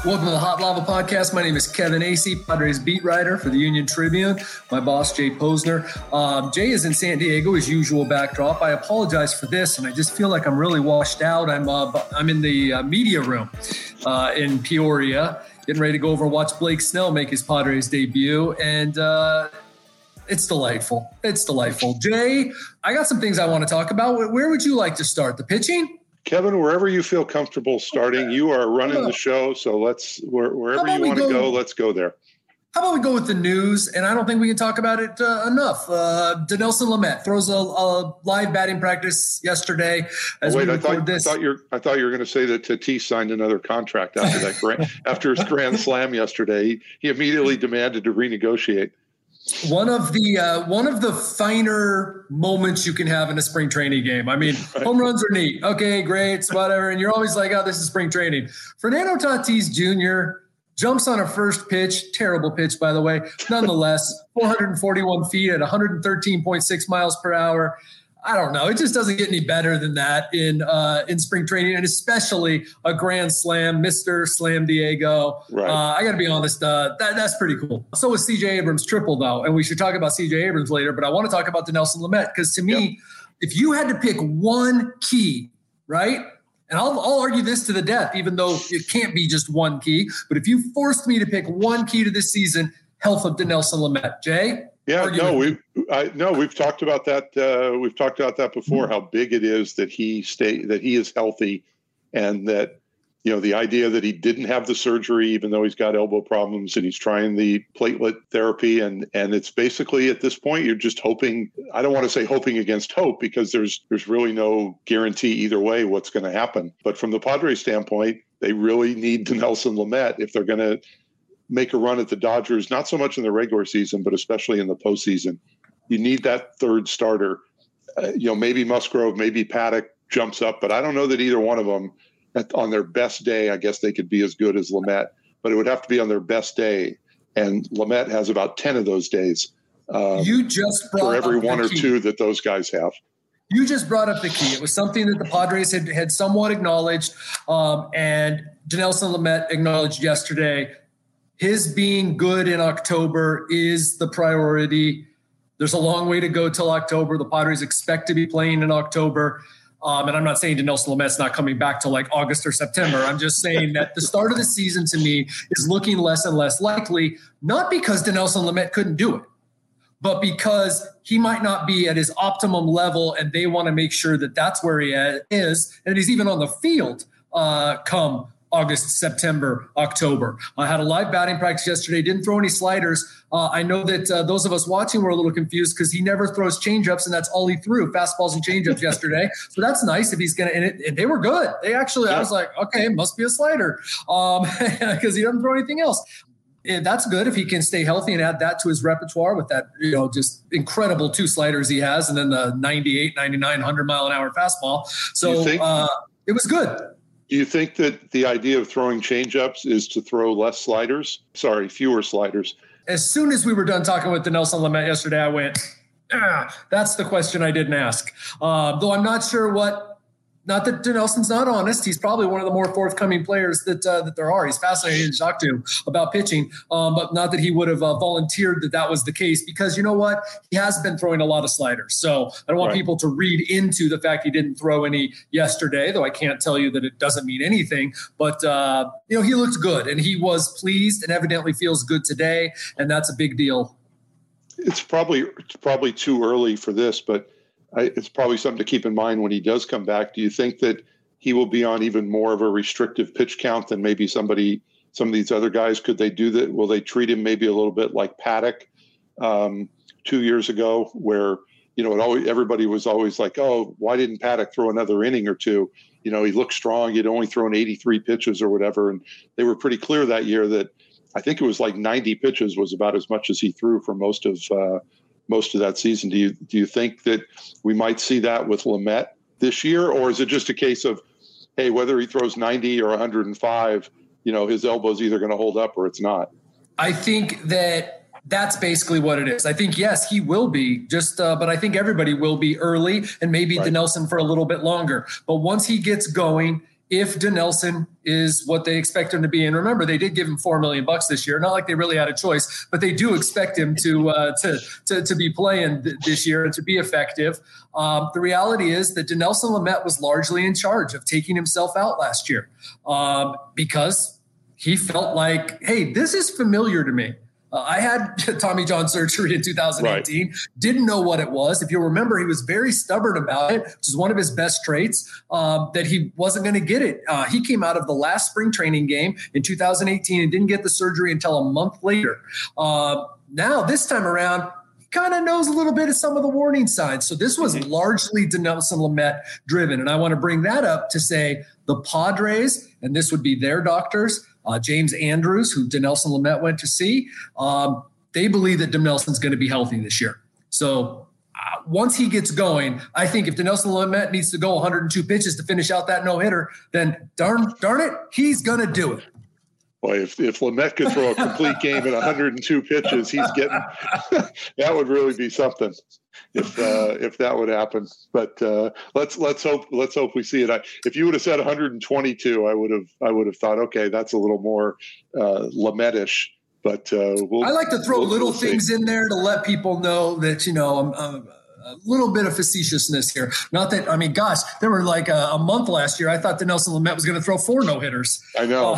Welcome to the Hot Lava Podcast. My name is Kevin Acee, Padres beat writer for the Union Tribune. My boss, Jay Posner. Jay is in San Diego, his usual backdrop. I apologize for this, and I just feel like I'm really washed out. I'm in the media room in Peoria, getting ready to go over and watch Blake Snell make his Padres debut, and it's delightful. It's delightful. Jay, I got some things I want to talk about. Where would you like to start? The pitching? Kevin, wherever you feel comfortable starting, you are running the show. So wherever you want to go, let's go there. How about we go with the news? And I don't think we can talk about it enough. Dinelson Lamet throws a live batting practice yesterday. I thought you were going to say that Tatis signed another contract after after his grand slam yesterday. He immediately demanded to renegotiate. One of the finer moments you can have in a spring training game. I mean, home runs are neat. Okay, great, whatever. And you're always like, oh, this is spring training. Fernando Tatis Jr. jumps on a first pitch. Terrible pitch, by the way. Nonetheless, 441 feet at 113.6 miles per hour. I don't know. It just doesn't get any better than that in spring training, and especially a grand slam, Mr. Slam Diego. Right. I got to be honest, that's pretty cool. So was C.J. Abrams' triple, though, and we should talk about C.J. Abrams later, but I want to talk about Dinelson Lamet because to me, if you had to pick one key, right, and I'll argue this to the death, even though it can't be just one key, but if you forced me to pick one key to this season, health of Dinelson Lamet. Jay? Yeah, we've talked about that. We've talked about that before. How big it is that he is healthy, and that the idea that he didn't have the surgery, even though he's got elbow problems, and he's trying the platelet therapy, and it's basically at this point you're just hoping. I don't want to say hoping against hope because there's really no guarantee either way what's going to happen. But from the Padres standpoint, they really need Dinelson Lamet if they're going to make a run at the Dodgers, not so much in the regular season, but especially in the postseason. You need that third starter. Maybe Musgrove, maybe Paddock jumps up, but I don't know that either one of them on their best day, I guess they could be as good as Lamet, but it would have to be on their best day. And Lamet has about 10 of those days. You just brought for every up one the or key. two that those guys have. You just brought up the key. It was something that the Padres had somewhat acknowledged, and Dinelson Lamet acknowledged yesterday. His being good in October is the priority. There's a long way to go till October. The Padres expect to be playing in October. And I'm not saying Dinelson Lamet's not coming back till like August or September. I'm just saying that the start of the season to me is looking less and less likely, not because Dinelson Lamet couldn't do it, but because he might not be at his optimum level, and they want to make sure that that's where he is, and he's even on the field come August, September, October. I had a live batting practice yesterday, didn't throw any sliders. I know that those of us watching were a little confused because he never throws changeups, and that's all he threw, fastballs and changeups yesterday. So that's nice if he's going to – and they were good. They actually I was like, okay, it must be a slider because he doesn't throw anything else. And that's good if he can stay healthy and add that to his repertoire with that, just incredible two sliders he has, and then the 98, 99, 100-mile-an-hour fastball. So it was good. Do you think that the idea of throwing changeups is to throw fewer sliders? As soon as we were done talking with Dinelson Lamet yesterday, I went, that's the question I didn't ask. Though I'm not sure not that Dinelson's not honest. He's probably one of the more forthcoming players that there are. He's fascinating to talk to about pitching, but not that he would have volunteered that was the case, because you know what? He has been throwing a lot of sliders. So I don't want people to read into the fact he didn't throw any yesterday, though I can't tell you that it doesn't mean anything. But, he looked good, and he was pleased and evidently feels good today, and that's a big deal. It's probably too early for this, but it's probably something to keep in mind when he does come back. Do you think that he will be on even more of a restrictive pitch count than maybe some of these other guys? Could they do that? Will they treat him maybe a little bit like Paddock 2 years ago, where everybody was always like, oh, why didn't Paddock throw another inning or two? He looked strong. He'd only thrown 83 pitches or whatever, and they were pretty clear that year that I think it was like 90 pitches was about as much as he threw for most of that season. Do you think that we might see that with Lamet this year, or is it just a case of, hey, whether he throws 90 or 105, his elbow's either going to hold up or it's not? I think that's basically what it is. I think, yes, he will be but I think everybody will be early, and maybe Dinelson for a little bit longer. But once he gets going, if Dinelson is what they expect him to be. And remember, they did give him $4 million this year. Not like they really had a choice, but they do expect him to be playing this year and to be effective. The reality is that Dinelson Lamet was largely in charge of taking himself out last year because he felt like, hey, this is familiar to me. I had Tommy John surgery in 2018, right. Didn't know what it was. If you'll remember, he was very stubborn about it, which is one of his best traits, that he wasn't going to get it. He came out of the last spring training game in 2018 and didn't get the surgery until a month later. Now, this time around, he kind of knows a little bit of some of the warning signs. So this was largely Dinelson Lamet driven. And I want to bring that up to say the Padres, and this would be their doctors, James Andrews, who Dinelson Lamet went to see, they believe that Dinelson's going to be healthy this year. So once he gets going, I think if Dinelson Lamet needs to go 102 pitches to finish out that no-hitter, then darn it, he's going to do it. Boy, if Lamet could throw a complete game at 102 pitches, he's getting that would really be something. If that would happen, but let's hope we see it. If you would have said 122, I would have thought, okay, that's a little more Lamet-ish. But I like to throw little things in there to let people know that I'm a little bit of facetiousness here. Not that, I mean, gosh, there were like a month last year. I thought Dinelson Lamet was going to throw 4 no-hitters. I know.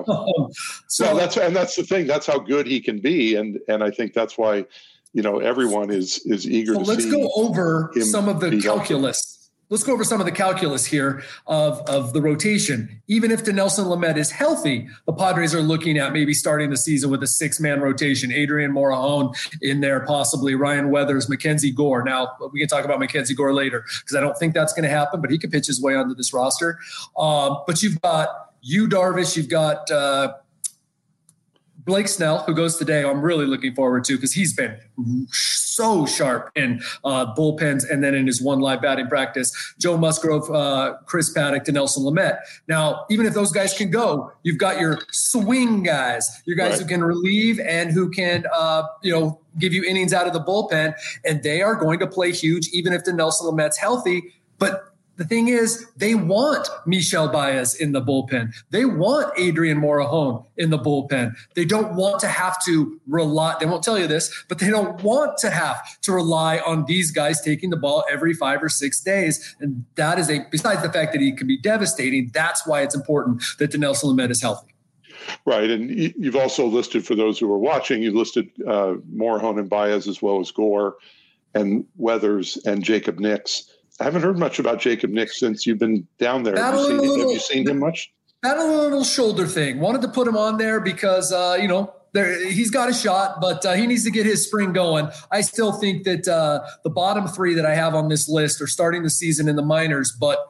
So that's the thing. That's how good he can be, and I think that's why everyone is eager to see. Let's go over some of the calculus. Let's go over some of the calculus here of the rotation. Even if Dinelson Lamet is healthy, the Padres are looking at maybe starting the season with a 6-man rotation. Adrian Morejon in there, possibly Ryan Weathers, Mackenzie Gore. Now, we can talk about Mackenzie Gore later because I don't think that's going to happen, but he could pitch his way onto this roster. But you've got Darvish, you've got Blake Snell, who goes today, I'm really looking forward to because he's been so sharp in bullpens and then in his one live batting practice. Joe Musgrove, Chris Paddock, Dinelson Lamet. Now, even if those guys can go, you've got your swing guys, your guys who can relieve and who can, give you innings out of the bullpen, and they are going to play huge even if Dinelson Lamet's healthy. But the thing is, they want Michel Baez in the bullpen. They want Adrian Morejon in the bullpen. They don't want to have to rely. They won't tell you this, but they don't want to have to rely on these guys taking the ball every 5 or 6 days. And that is besides the fact that he can be devastating, that's why it's important that Dinelson Lamet is healthy. Right. And you've also listed, for those who are watching, you've listed Morejon and Baez as well as Gore and Weathers and Jacob Nix. I haven't heard much about Jacob Nix since you've been down there. Have you seen him much? Had a little shoulder thing. Wanted to put him on there because, he's got a shot, but he needs to get his spring going. I still think that the bottom 3 that I have on this list are starting the season in the minors, but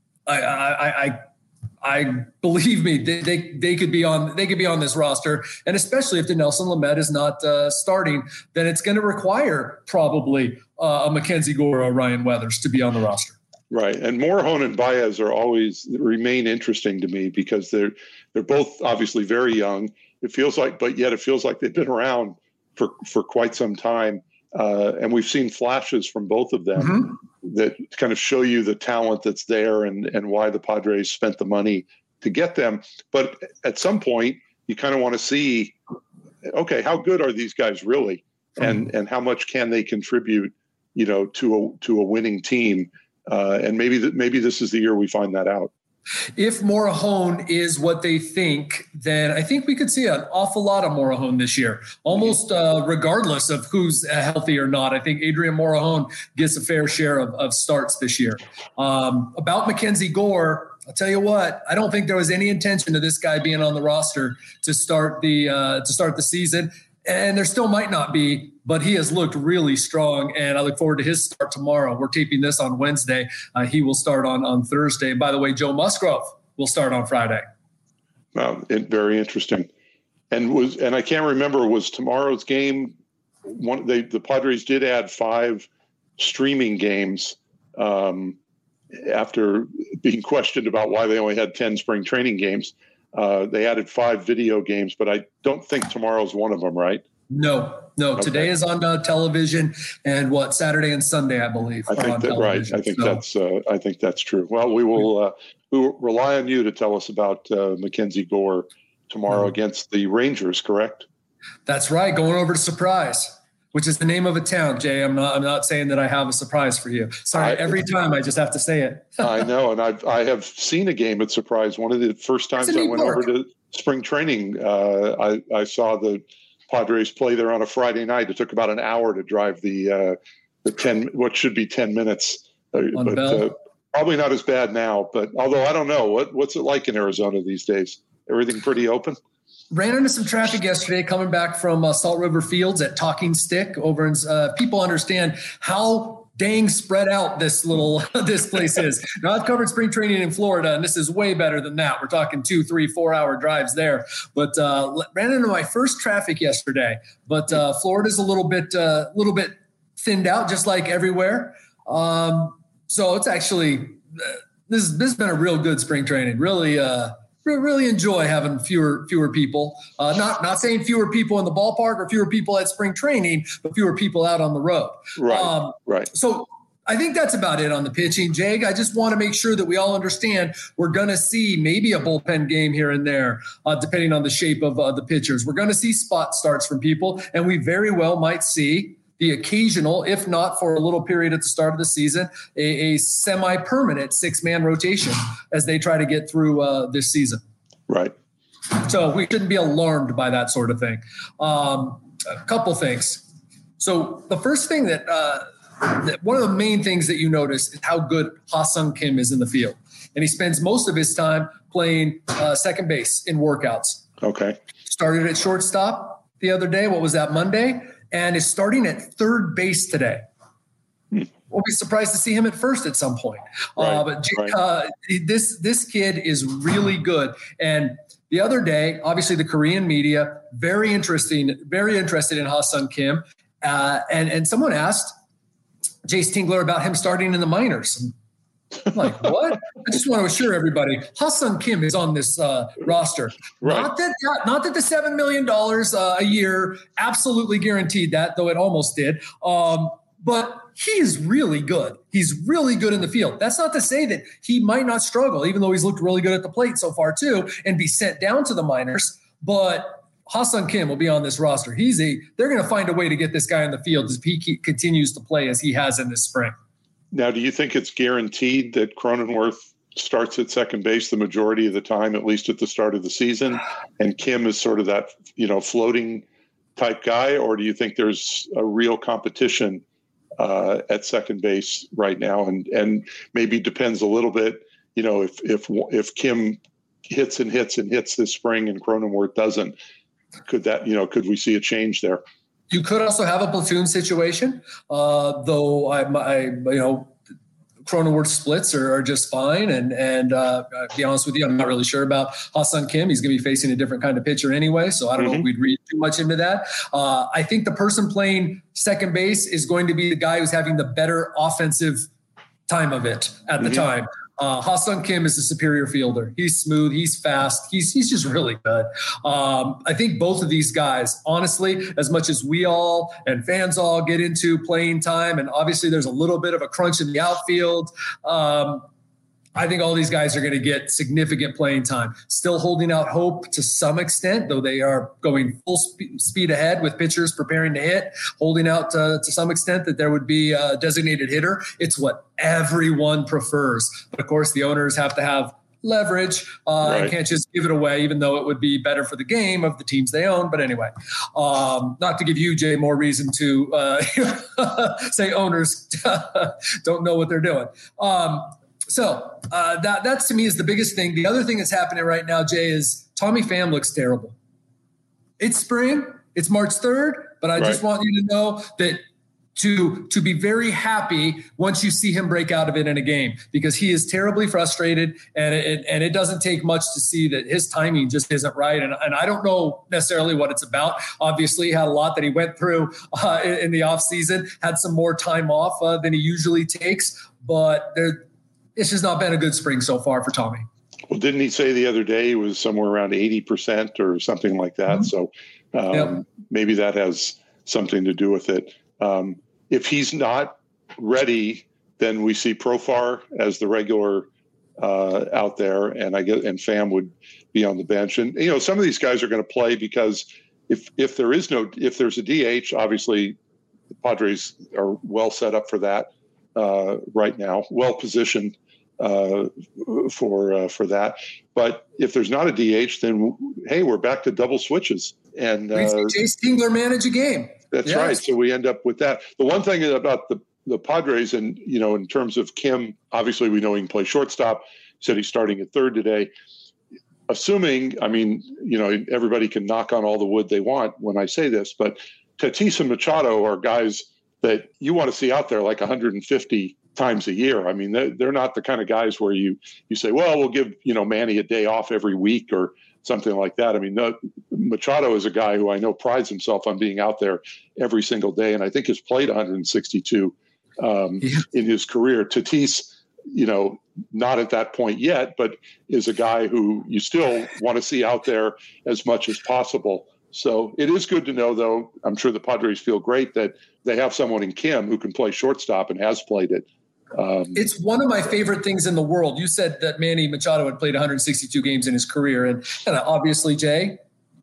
I believe me, they could be on this roster, and especially if Dinelson Lamet is not starting, then it's going to require probably a Mackenzie Gore or Ryan Weathers to be on the roster. Right, and Morejon and Baez remain interesting to me because they're both obviously very young. It feels like they've been around for quite some time, and we've seen flashes from both of them that kind of show you the talent that's there and why the Padres spent the money to get them. But at some point, you kind of want to see, okay, how good are these guys really, and how much can they contribute, to a winning team, and maybe this is the year we find that out. If Morejon is what they think, then I think we could see an awful lot of Morejon this year, almost regardless of who's healthy or not. I think Adrian Morejon gets a fair share of starts this year. About Mackenzie Gore, I'll tell you what, I don't think there was any intention of this guy being on the roster to start the season. And there still might not be, but he has looked really strong, and I look forward to his start tomorrow. We're taping this on Wednesday. He will start on Thursday. And by the way, Joe Musgrove will start on Friday. Wow, very interesting. And I can't remember, was tomorrow's game the Padres did add 5 streaming games after being questioned about why they only had 10 spring training games. They added 5 video games, but I don't think tomorrow's one of them, right? No. Okay. Today is on television, and Saturday and Sunday, I believe. I think that right. I think that's true. Well, we will rely on you to tell us about Mackenzie Gore tomorrow against the Rangers. Correct? That's right. Going over to Surprise, which is the name of a town. Jay, I'm not saying that I have a surprise for you. Sorry, every time I just have to say it. I know, and I have seen a game at Surprise. One of the first times I went over to spring training, I saw the Padres play there on a Friday night. It took about an hour to drive the 10, what should be 10 minutes. Probably not as bad now, but although I don't know, what's it like in Arizona these days? Everything pretty open? Ran into some traffic yesterday coming back from Salt River Fields at Talking Stick over in people understand how dang spread out this place is. Now, I've covered spring training in Florida, and this is way better than that. We're talking 2, 3, 4 hour drives there. But ran into my first traffic yesterday. But Florida's a little bit thinned out, just like everywhere. So it's actually this has been a real good spring training. Really enjoy having fewer people. Not saying fewer people in the ballpark or fewer people at spring training, but fewer people out on the road. Right. So I think that's about it on the pitching, Jake. I just want to make sure that we all understand we're going to see maybe a bullpen game here and there, depending on the shape of the pitchers. We're going to see spot starts from people, and we very well might see the occasional, if not for a little period at the start of the season, a semi-permanent 6-man rotation as they try to get through this season. Right. So we shouldn't be alarmed by that sort of thing. A couple things. So the first thing that one of the main things that you notice is how good Ha-Seong Kim is in the field. And he spends most of his time playing second base in workouts. Okay. Started at shortstop the other day. What was that, Monday? And is starting at third base today. We'll be surprised to see him at first at some point. This kid is really good. And the other day, obviously the Korean media, very interested in Ha-Seong Kim. And someone asked Jace Tingler about him starting in the minors. I'm like, what? I just want to assure everybody, Ha-Seong Kim is on this roster. Right. Not that the $7 million a year absolutely guaranteed that, though it almost did. But he is really good. He's really good in the field. That's not to say that he might not struggle, even though he's looked really good at the plate so far too, and be sent down to the minors. But Ha-Seong Kim will be on this roster. They're going to find a way to get this guy in the field if he continues to play as he has in this spring. Now, do you think it's guaranteed that Cronenworth starts at second base the majority of the time, at least at the start of the season, and Kim is sort of that, floating type guy? Or do you think there's a real competition at second base right now, and maybe depends a little bit, if Kim hits this spring and Cronenworth doesn't, could we see a change there? You could also have a platoon situation, though Cronenworth splits are just fine. And I'll be honest with you, I'm not really sure about Ha-Seong Kim. He's going to be facing a different kind of pitcher anyway, so I don't know if we'd read too much into that. I think the person playing second base is going to be the guy who's having the better offensive time of it at the time. Ha-Seong Kim is the superior fielder. He's smooth. He's fast. He's just really good. I think both of these guys, honestly, as much as we all and fans all get into playing time, and obviously there's a little bit of a crunch in the outfield, I think all these guys are going to get significant playing time. Still holding out hope to some extent, though they are going full speed ahead with pitchers preparing to hit, holding out to some extent that there would be a designated hitter. It's what everyone prefers. But, of course, the owners have to have leverage and can't just give it away, even though it would be better for the game of the teams they own. But anyway, not to give you, Jay, more reason to say owners don't know what they're doing. So that to me is the biggest thing. The other thing that's happening right now, Jay, is Tommy Pham looks terrible. It's spring. It's March 3rd, but I just want you to know that to be very happy once you see him break out of it in a game, because he is terribly frustrated, and it doesn't take much to see that his timing just isn't right. And I don't know necessarily what it's about. Obviously, he had a lot that he went through in the offseason, had some more time off than he usually takes, but it's just not been a good spring so far for Tommy. Well, didn't he say the other day he was somewhere around 80% or something like that? Mm-hmm. So maybe that has something to do with it. If he's not ready, then we see Profar as the regular out there, and and Pham would be on the bench. And some of these guys are going to play because if there's a DH, obviously the Padres are well set up for that right now, well positioned for that. But if there's not a DH, then hey, we're back to double switches. And Jayce Tingler manage a game. That's yes. Right. So we end up with that. The one thing about the Padres, and in terms of Kim, obviously we know he can play shortstop. He said he's starting at third today. Assuming, everybody can knock on all the wood they want when I say this, but Tatis and Machado are guys that you want to see out there like 150 times a year. I mean, they're not the kind of guys where you say, well, we'll give Manny a day off every week or something like that. I mean, Machado is a guy who I know prides himself on being out there every single day, and I think has played 162 in his career. Tatis, not at that point yet, but is a guy who you still want to see out there as much as possible. So it is good to know, though, I'm sure the Padres feel great that they have someone in Kim who can play shortstop and has played it. It's one of my favorite things in the world. You said that Manny Machado had played 162 games in his career. And obviously, Jay,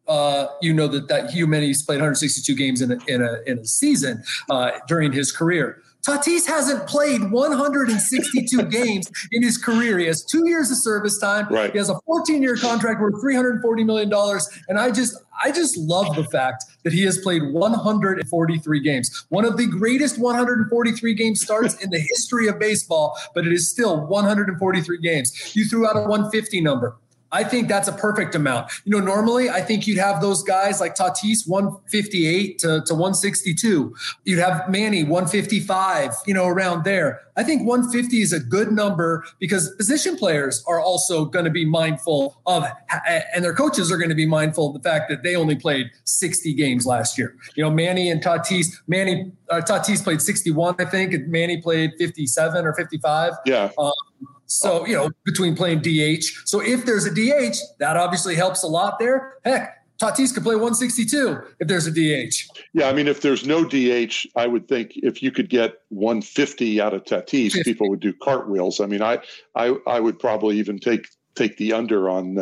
that Hugh Manny's played 162 games in a season during his career. Tatis hasn't played 162 games in his career. He has 2 years of service time. Right. He has a 14-year contract worth $340 million. And I just love the fact that he has played 143 games. One of the greatest 143 game starts in the history of baseball, but it is still 143 games. You threw out a 150 number. I think that's a perfect amount. Normally I think you'd have those guys like Tatis 158 to 162. You'd have Manny 155, around there. I think 150 is a good number because position players are also going to be mindful of, and their coaches are going to be mindful of the fact that they only played 60 games last year. Manny and Tatis, Tatis played 61, I think, and Manny played 57 or 55. Yeah. So, between playing DH. So if there's a DH, that obviously helps a lot there. Heck, Tatis could play 162 if there's a DH. Yeah, I mean, if there's no DH, I would think if you could get 150 out of Tatis, 50. People would do cartwheels. I mean, I would probably even take the under on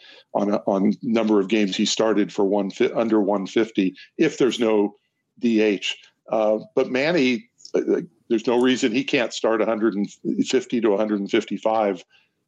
number of games he started for under 150 if there's no DH. But Manny, there's no reason he can't start 150 to 155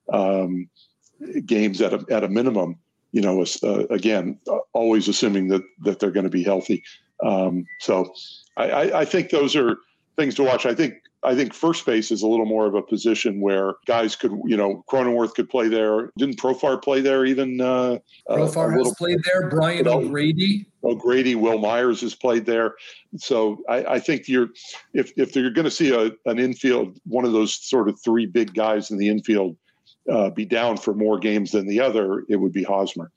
games at a minimum. Again, always assuming that they're going to be healthy. So I think those are things to watch. I think first base is a little more of a position where guys could, Cronenworth could play there. Didn't Profar play there even? Profar has played there. Brian O'Grady. Will Myers has played there. So I think if you're going to see an infield, one of those sort of three big guys in the infield be down for more games than the other, it would be Hosmer.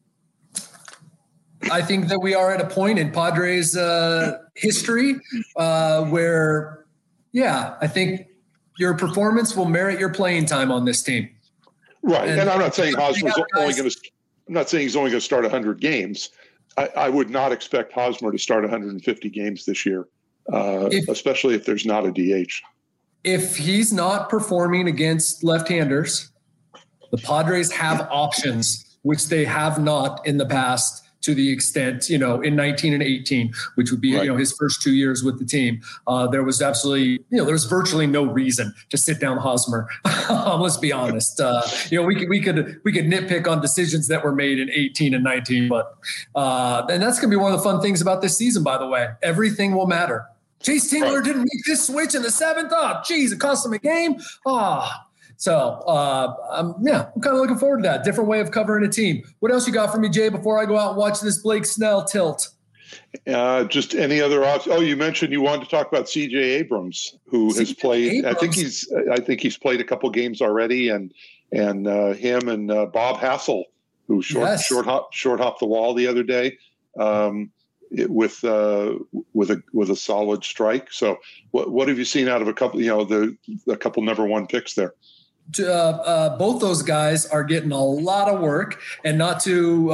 I think that we are at a point in Padres history where, I think your performance will merit your playing time on this team. Right, and I'm not saying Hosmer's only going to. I'm not saying he's only going to start 100 games. I would not expect Hosmer to start 150 games this year, especially if there's not a DH. If he's not performing against left-handers, the Padres have options, which they have not in the past to the extent, in 19 and 18, which would be, right. His first 2 years with the team. There was absolutely, there was virtually no reason to sit down Hosmer. Let's be honest. We could nitpick on decisions that were made in 18 and 19, but and that's going to be one of the fun things about this season, by the way. Everything will matter. Jayce Tingler didn't make this switch in the seventh. Oh, geez, it cost him a game. So, I'm kind of looking forward to that. Different way of covering a team. What else you got for me, Jay, before I go out and watch this Blake Snell tilt? Just any other options? Oh, you mentioned you wanted to talk about C.J. Abrams, who has played. I think he's played a couple games already, and him and Bob Hassel, who short hopped the wall the other day. With a solid strike. So what have you seen out of a couple, a couple number one picks there? both those guys are getting a lot of work, and not to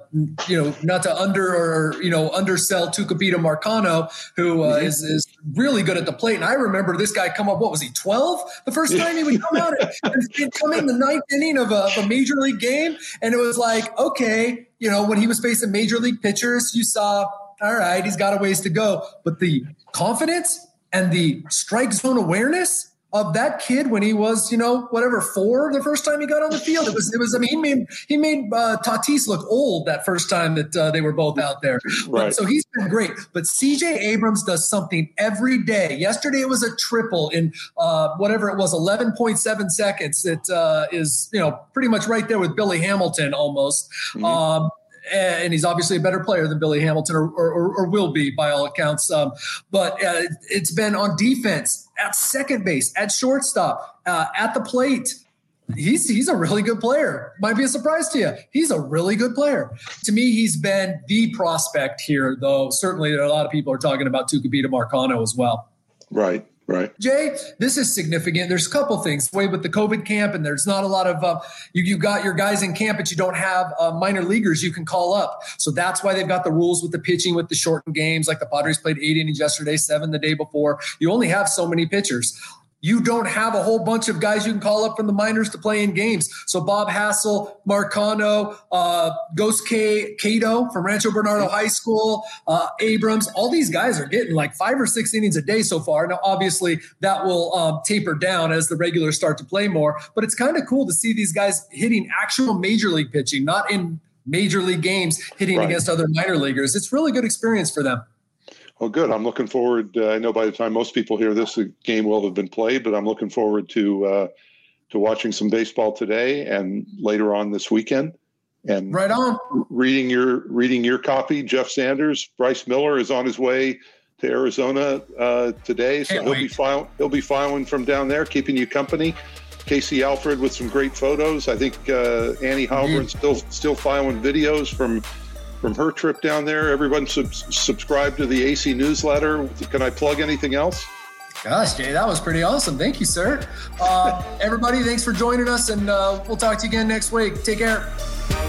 undersell Tucupita Marcano, who is really good at the plate. And I remember this guy come up. What was he, 12? The first time he would come out and come in the ninth inning of a major league game, and it was like, okay, when he was facing major league pitchers, you saw, all right, he's got a ways to go, but the confidence and the strike zone awareness of that kid when he was, 4 the first time he got on the field. It was. I mean, he made Tatis look old that first time that they were both out there. Right. So he's been great. But CJ Abrams does something every day. Yesterday it was a triple in whatever it was, 11.7 seconds. It is, pretty much right there with Billy Hamilton almost. Mm-hmm. And he's obviously a better player than Billy Hamilton, or will be by all accounts. But it's been on defense, at second base, at shortstop, at the plate. He's a really good player. Might be a surprise to you. He's a really good player. To me, he's been the prospect here, though. Certainly, a lot of people are talking about Tucupita Marcano as well. Right. Jay, this is significant. There's a couple things. Way with the COVID camp, and there's not a lot of you got your guys in camp, but you don't have minor leaguers you can call up. So that's why they've got the rules with the pitching, with the shortened games. Like the Padres played 8 innings yesterday, 7 the day before. You only have so many pitchers. You don't have a whole bunch of guys you can call up from the minors to play in games. So Bob Hassel, Marcano, Ghost Cato from Rancho Bernardo High School, Abrams, all these guys are getting like 5 or 6 innings a day so far. Now, obviously, that will taper down as the regulars start to play more. But it's kind of cool to see these guys hitting actual major league pitching, not in major league games, hitting against other minor leaguers. It's really good experience for them. Well, good. I'm looking forward. I know by the time most people hear this, the game will have been played, but I'm looking forward to watching some baseball today and later on this weekend. And right on. Reading your copy, Jeff Sanders. Bryce Miller is on his way to Arizona today, so he'll be filing from down there, keeping you company. Casey Alfred with some great photos. I think Annie Halvern's still filing videos from her trip down there. Everyone subscribe to the AC newsletter. Can I plug anything else? Gosh, Jay, that was pretty awesome. Thank you, sir. Everybody, thanks for joining us, and we'll talk to you again next week. Take care.